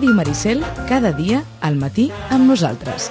Ràdio Maricel, cada dia al matí amb nosaltres.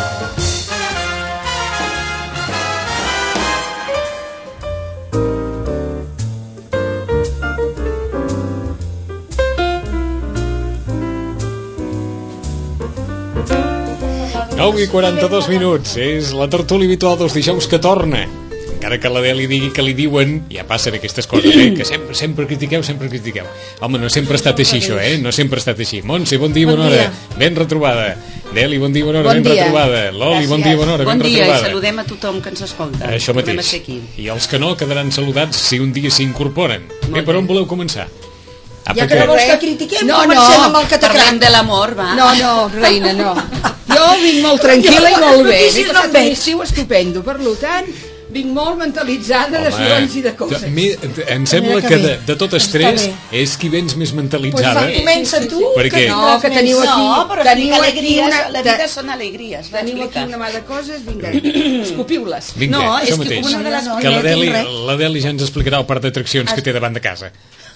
I 42 minuts. És la tertúlia habitual dels dijous que torna. Encara que l'Adeli digui que li diuen, ja passen aquestes coses, que sempre critiqueu. Home, no sempre ha estat així això, No sempre ha estat així. Montse, bon dia, bona hora. Ben retrobada. Deli, bon dia, bona hora, ben retrobada. Loli, bon dia, bona hora, ben retrobada. Bon dia, i saludem a tothom que ens escolta. Això mateix. I els que no quedaran saludats si un dia s'incorporen. Bé, per on voleu començar? Ja que no vols que critiquem, comencem amb el que parlem de l'amor, va. No, reina, no. Jo vinc molt tranquil·la i molt bé. M'he passat un estiu estupendo, per tant, vinc molt mentalitzada de sorolls i de coses. Em sembla que de totes tres és qui vens més mentalitzada. Pues comença tu, que teniu aquí... No, però explica alegries, la vida són alegries. Teniu aquí una mà de coses, vinga, escopiu-les. Vinga, això mateix. Que l'Adeli ja ens explicarà el parc d'atraccions que té davant de casa.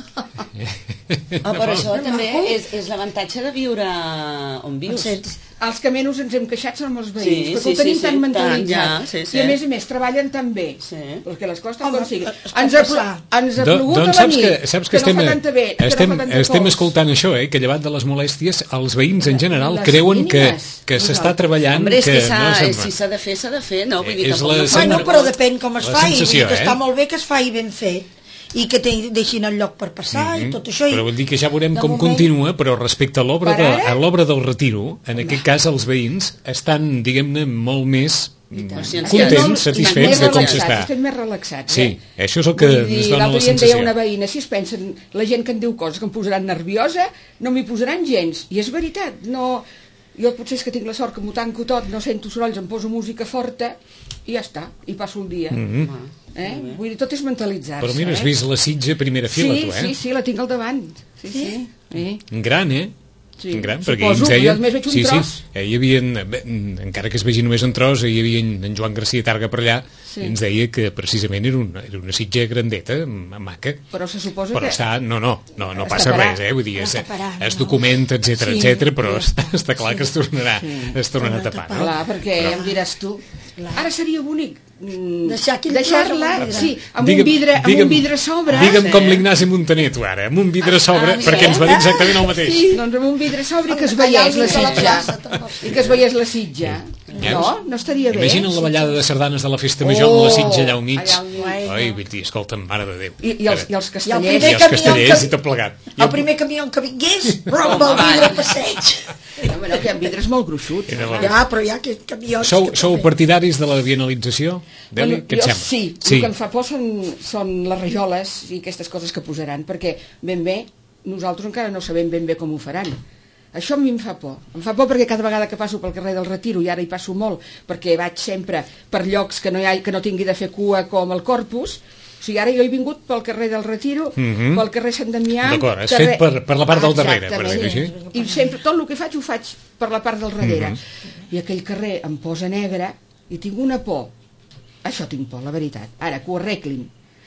Però això també és l'avantatge de viure on vius. Els que menys ens hem queixat són els veïns, perquè ho tenim tan mentalitzat. I a més treballen tan bé, perquè les coses com siguin. Ens ha plogut a la nit, saps que estem escoltant això, que llevat de les molèsties, els veïns en general creuen que s'està treballant. Hombre, és que si s'ha de fer, s'ha de fer, no? Bueno, però depèn com es fa, i que està molt bé que es faci ben fet i que deixin el lloc per passar i tot això. Però vol dir que ja veurem com continua, però respecte a l'obra del Retiro, en aquest cas els veïns estan, diguem-ne, molt més contents, satisfets de com s'està. Estem més relaxats. Sí, això és el que ens dona la sensació. L'altre dia em deia una veïna, si es pensen, la gent que em diu coses que em posaran nerviosa, no m'hi posaran gens. I és veritat, no... Jo potser és que tinc la sort que m'ho tanco tot, no sento sorolls, em poso música forta i ja està, i passo el dia. Vull dir, tot és mentalitzar-se. Però mira, has vist la Sitja a primera fila, tu, Sí, la tinc al davant. Sí. Gran, Sí, gran, perquè suposo, ens deia, només veig un tros. Hi havia, encara que es vegi només un tros, hi havia en Joan García Targa per allà, i ens deia que precisament era una Sitja grandeta, maca. Però se suposa que... Està, no passa res, vull dir, es documenta, etc, però està clar que es tornarà a tapar. Clar, perquè em diràs tu, ara seria bonic deixar-la, amb un vidre a sobre. Digue'm com l'Ignasi Montaner, tu ara, amb un vidre a sobre, perquè ens va dir exactament el mateix. Doncs amb un vidre a sobre i que es veiés la Sitja. I que es veiés la Sitja. No estaria bé. Imagina't la ballada de sardanes de la Festa Major amb la Sitja allà al mig. Ai, vull dir, escolta'm, mare de Déu. I els castellers. I els castellers i tot plegat. El primer camió que vingués, romp el vidre al passeig. Bueno, que hi ha vidres molt gruixuts. Ja, però hi ha camions... Sou partidaris de la bienalització? Deli, què et sembla? Sí, el que em fa por són les rajoles i aquestes coses que posaran, perquè ben bé nosaltres encara no sabem ben bé com ho faran. Això a mi em fa por. Em fa por perquè cada vegada que passo pel carrer del Retiro, i ara hi passo molt, perquè vaig sempre per llocs que no tingui de fer cua com el Corpus. O sigui, ara jo he vingut pel carrer del Retiro, pel carrer Sant Damià... D'acord, has fet per la part del darrere, per dir-ho així. I sempre, tot el que faig ho faig per la part del darrere. I aquell carrer em posa negre i tinc una por. Això tinc por, la veritat. Ara, que ho arreglin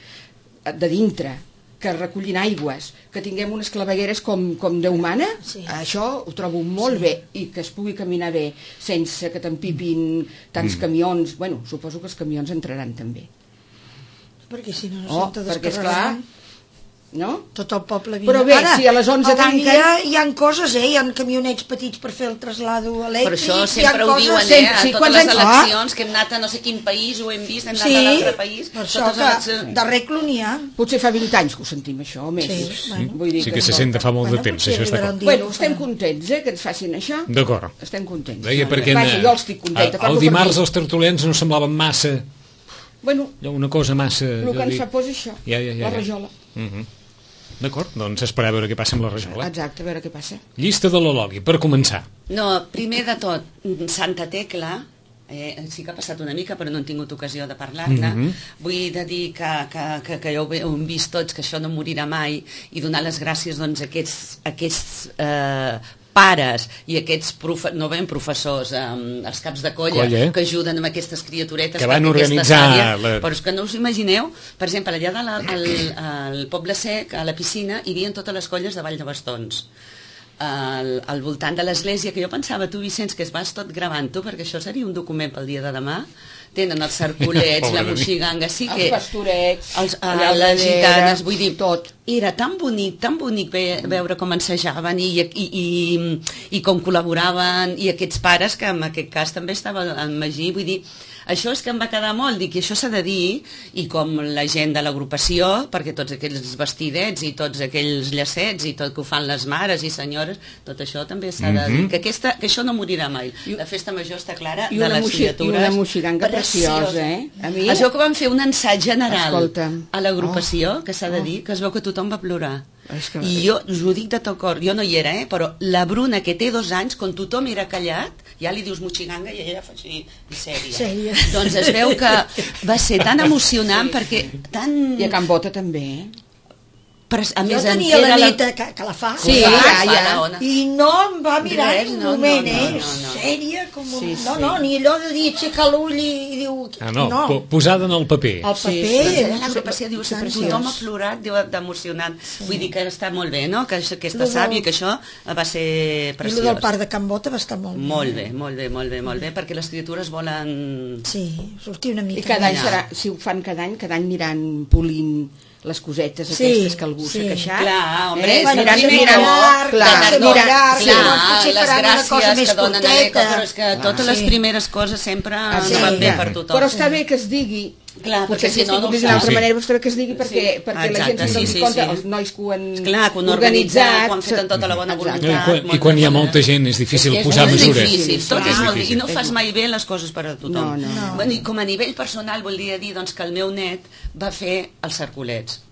de dintre, que recollin aigües, que tinguem unes clavegueres com Déu mana, això ho trobo molt bé, i que es pugui caminar bé sense que t'empipin tants camions. Bueno, suposo que els camions entraran també. Perquè si no són totes descarregaran. No? Tot el poble Però bé, si a les 11 tanquen... Hi ha coses, hi ha camionets petits per fer el traslado elèctric. Per això sempre ho diuen, a totes les eleccions, que hem anat a no sé quin país, ho hem vist, hem anat a l'altre país. Per això que d'arreglo n'hi ha. Potser fa 20 anys que ho sentim, això, o més. Sí que se sent de fa molt de temps, això està clar. Bueno, estem contents, que ens facin això. D'acord. Estem contents. Vaja, jo estic contenta. El dimarts els tertulians no semblaven massa... Bueno, una cosa massa... El que ens fa por és això, la rajola. D'acord, doncs esperar a veure què passa amb la rajola. Exacte, a veure què passa. Llista de l'Ologui, per començar. No, primer de tot, Santa Tecla, sí que ha passat una mica, però no hem tingut ocasió de parlar-ne. Vull dir que ja ho hem vist tots, que això no morirà mai, i donar les gràcies doncs, a aquests pares i aquests professors, els caps de colla, que ajuden amb aquestes criaturetes que van organitzar però és que no us imagineu, per exemple, allà al Poble Sec, a la piscina, hi havia totes les colles de Vall de Bastons. al voltant de l'església, que jo pensava, tu, Vicenç, que es vas tot gravant-ho, perquè això seria un document pel dia de demà. Tenen els cerculets, la moixiganga, sí que... Els pastorets, les gitanes, vull dir, tot. Era tan bonic veure com ensejaven i com col·laboraven, i aquests pares, que en aquest cas també estava en Magí, vull dir, això és que em va quedar molt, dic, i això s'ha de dir, i com la gent de l'agrupació, perquè tots aquells vestidets i tots aquells llacets i tot que ho fan les mares i senyores, tot això també s'ha de dir, que això no morirà mai. La festa major està clara de les criatures. I una moixiganga preciosa, A mi... Es veu que van fer un ensaig general a l'agrupació, que s'ha de dir, que es veu que tothom va plorar. I jo us ho dic de tot cor, jo no hi era, però la Bruna, que té 2 anys, quan tothom era callat, ja li dius moixiganga i ella fa així, sèria. Doncs es veu que va ser tan emocionant perquè tan... I a Can Bota també, a més, jo tenia la nit que la fa, i no em va mirar en un moment, sèria, com... No, ni allò de dir aixecar l'ull i diu... No, posada en el paper. El paper... L'agrupació diu, tothom ha plorat, diu, d'emocionant. Vull dir que està molt bé, no?, que aquesta sàvia, que això va ser preciós. I el del parc de Can Bota va estar molt bé. Molt bé, perquè les criatures volen... Sí, sortir una mica. I cada any serà, si ho fan cada any aniran polint les cosetes aquestes que algú s'ha queixat. Clar, home, les gràcies que donen a l'Eco, però és que totes les primeres coses sempre no van bé per tothom. Però està bé que es digui, potser si no d'una altra manera, però està bé que es digui perquè la gent se'n doni compte, els nois que ho han organitzat, que ho han fet amb tota la bona voluntat. I quan hi ha molta gent és difícil posar mesures. Tot és molt difícil, i no fas mai bé les coses per a tothom. I com a nivell personal volia dir que el meu net va fer els cerculets.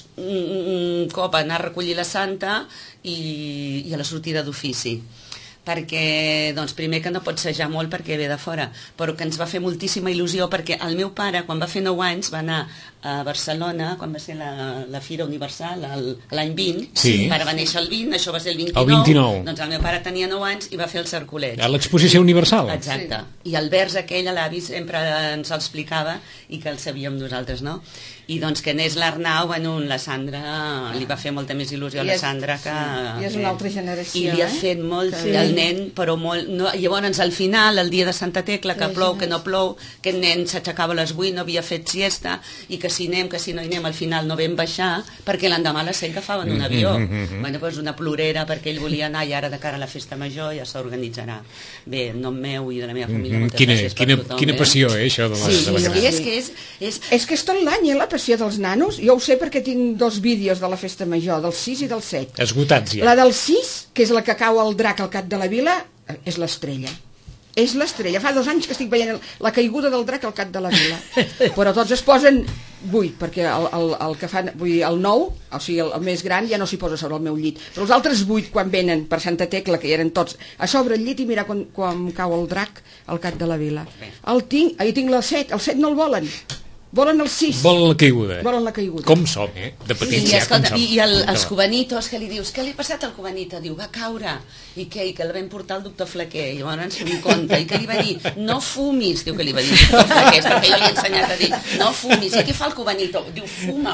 Un cop anar a recollir la Santa i a la sortida d'ofici, perquè, doncs, primer que no pot assajar molt perquè ve de fora, però que ens va fer moltíssima il·lusió, perquè el meu pare, quan va fer 9 anys, va anar a Barcelona, quan va ser la Fira Universal, l'any 20, el pare va néixer el 20, això va ser el 29, doncs el meu pare tenia 9 anys i va fer el cercolet. A l'Exposició Universal? Exacte, i el vers aquell, l'avi sempre ens el explicava i que el sabíem nosaltres, no? I doncs que n'és l'Arnau, la Sandra, li va fer molta més il·lusió a la Sandra que... I és una altra generació, I li ha fet molt, el nen, però molt... Llavors, al final, el dia de Santa Tecla, que plou, que no plou, que el nen s'aixecava a les 8, no havia fet siesta, i que si anem, que si no hi anem, al final no vam baixar, perquè l'endemà a les 7 agafaven un avió. Bueno, doncs una plorera, perquè ell volia anar, i ara de cara a la festa major ja s'organitzarà. Bé, en nom meu i de la meva família, moltes gràcies per tothom. Quina passió, això de la gran. És que és tot l'any, la passió dels nanos. Jo ho sé perquè tinc 2 vídeos de la festa major, del 6 i del 7. Esgotats ja. La del 6, que és la que cau el drac al cap de la vila, és l'estrella. És l'estrella. Fa 2 anys que estic veient la caiguda del drac al cap de la vila. Però tots es posen 8, perquè el que fan, vull dir, el 9, o sigui, el més gran, ja no s'hi posa sobre el meu llit. Però els altres 8, quan venen per Santa Tecla, que hi eren tots a sobre el llit, i mira quan cau el drac al cap de la vila. Ahir tinc el 7 no el volen. Volen el 6. Volen la caiguda. Com som, de petits ja, com som. I els cubanitos, que li dius, què li ha passat al cubanito? Diu, va caure. I què? I que el vam portar al doctor Flaquer. I llavors em conta. I que li va dir, no fumis, diu que li va dir el doctor Flaquer, perquè jo li he ensenyat a dir, no fumis. I què fa el cubanito? Diu, fuma.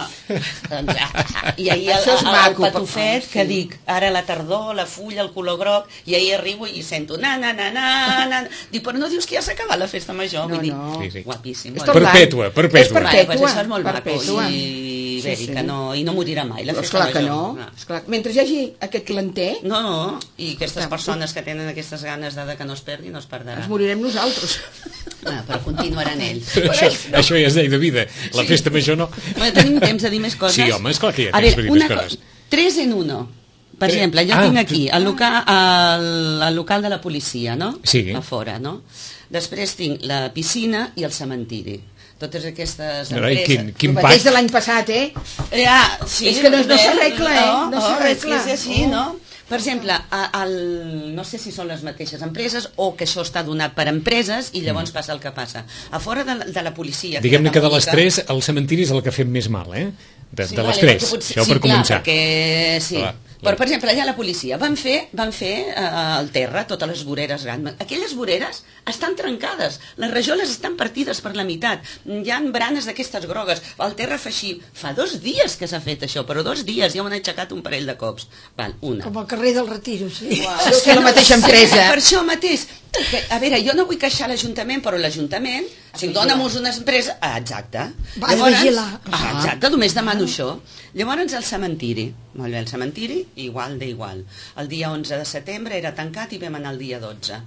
I ahir el patufet, que dic, ara la tardor, la fulla, el color groc, i ahir arribo i sento, na. Dic, però no dius que ja s'ha acabat la festa major? No. Guapíssim. Perpètua. Pues això és molt maco i bé, i no morirà mai la festa major. Esclar, mentre hi hagi aquest planter... No, i aquestes persones que tenen aquestes ganes de que no es perdi, no es perdrà. Ens morirem nosaltres. Però continuaran ells. Això ja és llei de vida. La festa major no. Tenim temps de dir més coses? Sí, home, esclar que hi ha temps de dir més coses. 3 en 1. Per exemple, jo tinc aquí el local de la policia, no? Sí. A fora, no? Després tinc la piscina i el cementiri. Totes aquestes empreses... Quin el mateix de l'any passat, sí, és que no s'arregla, no s'arregla. És així, no? Per exemple, no sé si són les mateixes empreses o que això està donat per empreses i llavors passa el que passa. A fora de la policia... Diguem-ne que de les 3, el cementiri és el que ha fet més mal, de les 3, això per començar. Perquè, sí. Però, per exemple, allà a la policia van fer el terra, totes les voreres grans. Aquelles voreres estan trencades, les rajoles estan partides per la meitat, hi ha branes d'aquestes grogues, el terra fa així. Fa 2 dies que s'ha fet això, però 2 dies ja ho han aixecat un parell de cops. Val, una. Com al carrer del Retiro, sí. Wow. És la mateixa empresa. Per això mateix. A veure, jo no vull queixar l'Ajuntament, però l'Ajuntament, si dóna-mos una empresa... exacte. Va a vigilar. Exacte, només demano això. Llavors el cementiri. Molt bé, el cementiri, igual d'igual. El dia 11 de setembre era tancat i vam anar el dia 12.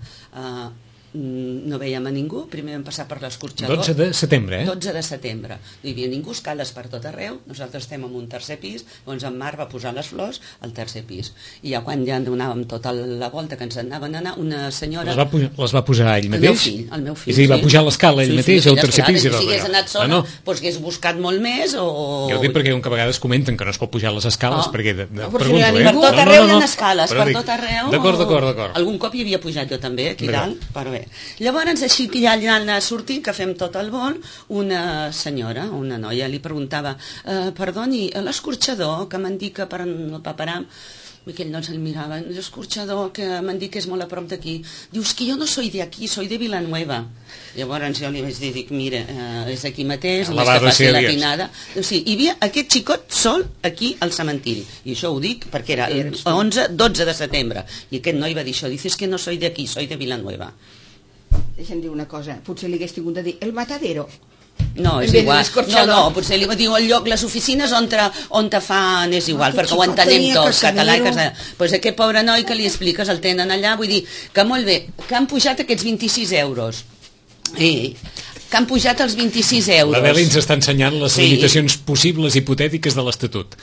No veiem a ningú, primer vam passar per l'escorxador. 12 de setembre, 12 de setembre. No hi havia ningú, escales per tot arreu, nosaltres estem en un tercer pis, llavors en Marc va posar les flors al tercer pis. I ja quan ja donàvem tota la volta que ens anaven a anar, una senyora... Les va posar ell mateix? El meu fill. És a dir, va pujar l'escala ell mateix, al tercer pis? Si hagués anat sola, doncs hagués buscat molt més o... Jo ho dic perquè un que a vegades comenten que no es pot pujar les escales, perquè... Per tot arreu hi ha escales, per tot arreu... D'acord. Algun cop hi havia pujat jo també, aquí dalt, però bé. Llavors, així que ja allà sortint, que fem tot el vol, una senyora, una noia, li preguntava, perdoni, l'escorxador que m'han dit que per el paperam, i aquell doncs el mirava, l'escorxador que m'han dit que és molt a prop d'aquí, dius que jo no soy de aquí, soy de Villanueva. Llavors jo li vaig dir, mira, és aquí mateix, només que faci la pinada. Sí, hi havia aquest xicot sol aquí al cementiri, i això ho dic perquè era el 12 de setembre, i aquest noi va dir això, dices que no soy de aquí, soy de Villanueva. Deixa'm dir una cosa, potser li hagués tingut de dir el matadero. No, és igual. No, potser li diu el lloc, les oficines on te fan és igual, perquè ho entenem tots, català i castellà. Doncs aquest pobre noi que li expliques el tenen allà, vull dir que molt bé, que han pujat aquests 26 euros. Que han pujat els 26 euros. L'Adela ens està ensenyant les limitacions possibles hipotètiques de l'Estatut,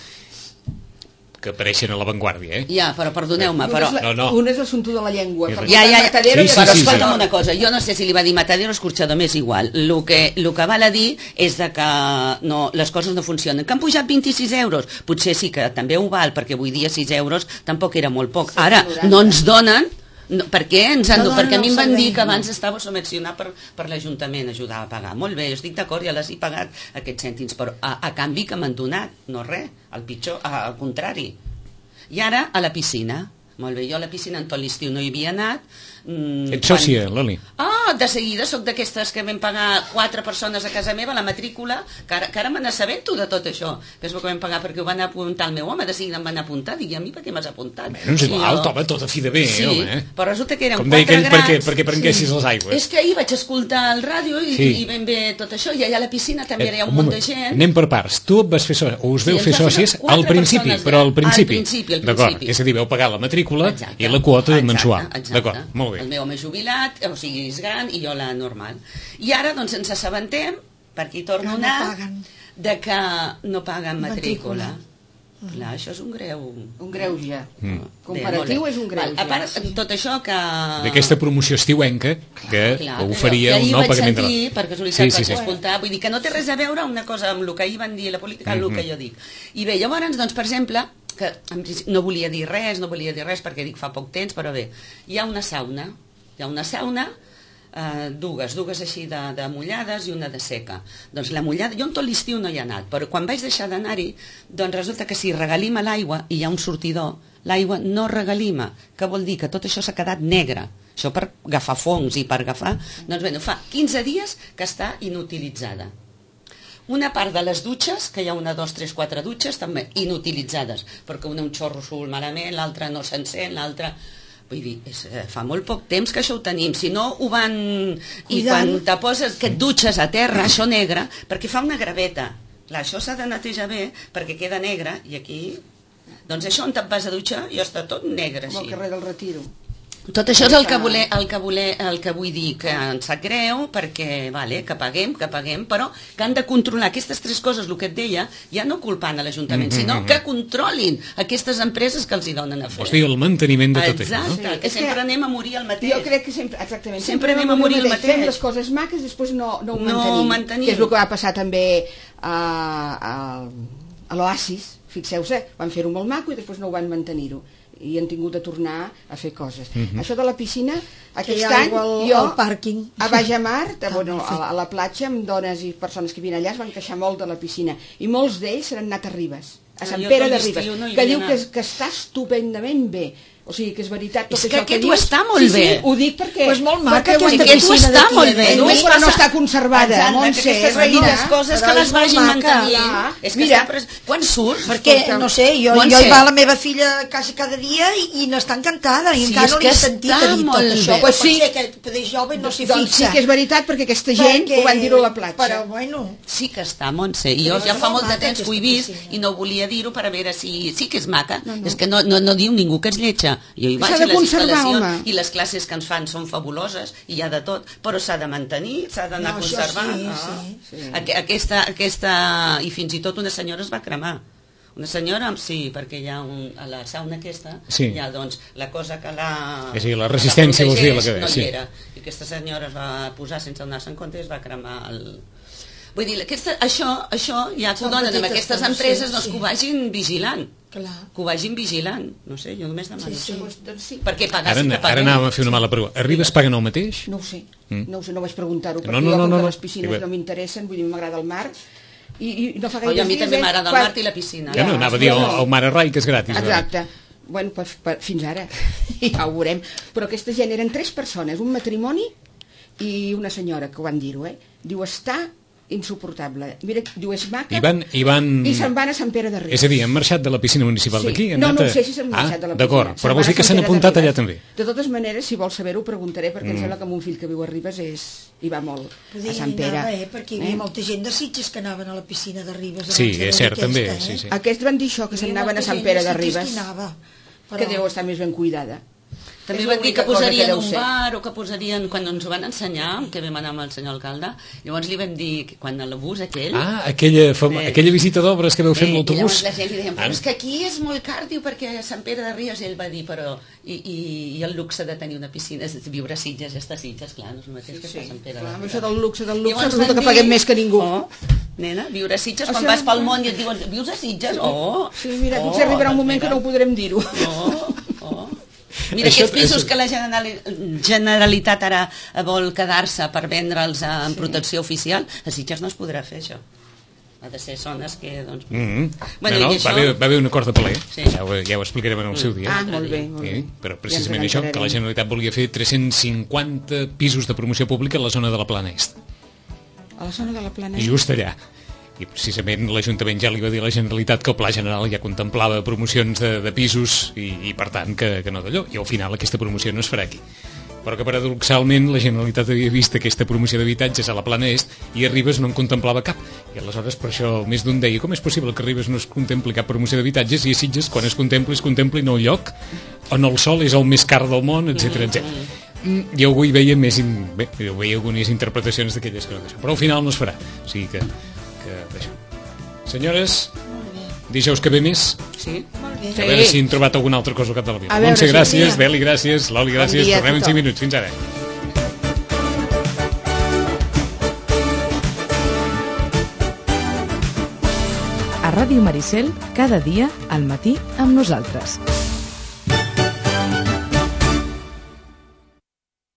que apareixen a l'avantguàrdia, Ja, però perdoneu-me, però... Un és l'assumpte de la llengua. Ja, però escolta'm una cosa, jo no sé si li va dir matadero o escorxador, m'és igual. El que val a dir és que les coses no funcionen. Que han pujat 26 euros, potser sí que també ho val, perquè avui dia 6 euros tampoc era molt poc. Ara, no ens donen... perquè a mi em van dir que abans estava subvencionat per l'Ajuntament, ajudava a pagar. Molt bé, jo estic d'acord, ja les he pagat aquests cèntims, però a canvi que m'han donat, no res, al pitjor, al contrari. I ara a la piscina. Molt bé, jo a la piscina en tot l'estiu no hi havia anat. Ets sòcia, Loli? De seguida soc d'aquestes que vam pagar 4 persones a casa meva, la matrícula, que ara me n'assabento de tot això, que és el que vam pagar perquè ho van apuntar el meu home, de seguida em van apuntar, dic, i a mi per què m'has apuntat? No és igual, home, tot a fi de bé, home. Però resulta que eren 4 grans. Com deia aquell, perquè prenguessis les aigües. És que ahir vaig escoltar el ràdio i ben bé tot això, i allà a la piscina també hi ha un munt de gent. Anem per parts. Tu et vas fer sòcia, o us veu fer sòcies al principi, però al principi. D'acord, és a dir, veu pagar la matrícula i la quota mensual. D'acord, molt bé. El meu home jubilat, o sigui, és gran, i jo la normal. I ara, doncs, ens assabentem, perquè hi torno a anar, de que no paguen matrícula. Clar, això és un greu... Un greuge. Comparatiu és un greuge. A part, tot això que... D'aquesta promoció estiuenca que oferia un nou pagament de la... Ahir vaig sentir, per casualitat vaig escoltar, vull dir que no té res a veure una cosa amb el que ahir van dir la política, amb el que jo dic. I bé, llavors, doncs, per exemple, que no volia dir res perquè dic fa poc temps, però bé, hi ha una sauna, dues així de mullades i una de seca. Doncs la mullada, jo en tot l'estiu no hi he anat, però quan vaig deixar d'anar-hi, doncs resulta que si regalima l'aigua i hi ha un sortidor, l'aigua no regalima, que vol dir que tot això s'ha quedat negre. Això per agafar fongs i per agafar... Doncs bé, fa 15 dies que està inutilitzada. Una part de les dutxes, que hi ha 1, 2, 3, 4 dutxes, també inutilitzades, perquè un xorro surt malament, l'altra no s'encén, l'altra... Vull dir, fa molt poc temps que això ho tenim. Si no, ho van... I quan te poses que et dutxes a terra, això negre, perquè fa una graveta. Clar, això s'ha de netejar bé, perquè queda negre, i aquí... Doncs això on te'n vas a dutxar i està tot negre, així. Com el carrer del Retiro. Tot això és el que vull dir, que ens sap greu, perquè, que paguem, però que han de controlar aquestes 3 coses, el que et deia, ja no culpant a l'Ajuntament, sinó que controlin aquestes empreses que els hi donen a fer. Vols dir el manteniment de tot això, no? Exacte, que sempre anem a morir al mateix. Jo crec que sempre, sempre anem a morir al mateix. Fem les coses maques, després no ho mantenim. Que és el que va passar també a l'Oasis, fixeu-se, van fer-ho molt maco i després no ho van mantenir-ho. I han tingut de tornar a fer coses. Això de la piscina, aquest any jo a Baix a Mar, a la platja, amb dones i persones que vinen allà, es van queixar molt de la piscina, i molts d'ells s'han anat a Ribes. a Sant Pere de Ribes, que diu que està estupendament bé. O sigui, que és veritat tot això que aquest dius. Ho està molt bé. Sí, ho dic perquè... Pues molt maca aquesta piscina està molt bé. Però no està conservada, Montse. Aquestes petites coses que les vagin mantenint. Mira, quan surts? Perquè, no sé, jo hi va la meva filla quasi cada dia i n'està encantada, i encara no li he sentit a dir tot això. Pues sí, que de jove no s'hi doncs sí fixa. que és veritat, perquè aquesta gent ho van dir-ho a la platja. Però, bueno... Sí que està, Montse, i jo ja fa molt de temps que ho he vist i no volia dir-ho per a veure si... Sí que és maca, és que no diu ningú que és lletja. Jo hi vaig les instal·lacions i les classes que ens fan són fabuloses i hi ha de tot, però s'ha de mantenir, s'ha d'anar conservant. Aquesta, i fins i tot una senyora es va cremar. Una senyora, sí, perquè hi ha a la sauna aquesta, hi ha doncs la cosa que la resistència vols dir, no hi era, i aquesta senyora es va posar sense donar-se en compte i es va cremar Vull dir, això ja que ho donen amb aquestes empreses, doncs que ho vagin vigilant. Que ho vagin vigilant. No sé, jo només demano això. Perquè pagar sí que paguem. Ara anàvem a fer una mala pregunta. A Ribes paguen el mateix? No ho sé, no vaig preguntar-ho, perquè jo com que les piscines no m'interessen, vull dir, m'agrada el mar, i no fa gaire dies... A mi també m'agrada el mar i la piscina. Ja no, anava a dir el mar a rai, que és gratis. Exacte. Bueno, fins ara, ja ho veurem. Però aquesta gent eren 3 persones, un matrimoni i una senyora, que ho van dir-ho, Diu, està insuportable. Mira, diu, és maca, i se'n van a Sant Pere de Ribes. És a dir, han marxat de la piscina municipal d'aquí? No ho sé si s'han marxat de la piscina. D'acord, però vols dir que s'han apuntat allà també? De totes maneres, si vols saber-ho, preguntaré, perquè em sembla que mon fill que viu a Ribes hi va molt a Sant Pere. Perquè hi havia molta gent de Sitges que anaven a la piscina de Ribes. Sí, és cert, també. Aquests van dir això, que se'n anaven a Sant Pere de Ribes, que deu estar més ben cuidada. També van dir que posarien un bar o que posarien, quan ens ho van ensenyar, que vam anar amb el senyor alcalde, llavors li vam dir que quan l'abús aquell... aquella visita d'obres que vau fer amb l'autobús. I llavors la gent li deien, però és que aquí és molt car, diu, perquè a Sant Pere de Ribes, ell va dir, però... I el luxe de tenir una piscina, viure a Sitges, estar a Sitges, clar, no és el mateix que estar a Sant Pere de Ribes. Això del luxe, resulta que paguem més que ningú. Nena, viure a Sitges, quan vas pel món i et diuen, vius a Sitges? Sí, mira, potser arribarà un moment que no ho podrem dir-ho. Mira, aquests pisos que la Generalitat ara vol quedar-se per vendre'ls en protecció oficial, a Sitges no es podrà fer això. Ha de ser zones que, doncs... Va haver un acord de ple, ja ho explicarem en el seu dia. Molt bé. Però precisament això, que la Generalitat volia fer 350 pisos de promoció pública a la zona de la Plana Est. A la zona de la Plana Est? Just allà. I precisament l'Ajuntament ja li va dir a la Generalitat que el Pla General ja contemplava promocions de pisos i per tant que no d'allò, i al final aquesta promoció no es farà aquí. Però que paradoxalment la Generalitat havia vist aquesta promoció d'habitatges a la Plana Est i a Ribes no en contemplava cap, i aleshores per això més d'un deia, com és possible que a Ribes no es contempli cap promoció d'habitatges i a Sitges quan es contempli en el lloc on el sol és el més car del món, etc. Jo avui veia algunes interpretacions d'aquelles que no deixen, però al final no es farà, o sigui que d'això. Senyores, dijous que ve més? Sí. A veure si hem trobat alguna altra cosa al cap de la vida. Montse, gràcies, Deli, gràcies, Loli, gràcies. Tornem en 5 minuts. Fins ara. A Ràdio Maricel, cada dia al matí amb nosaltres.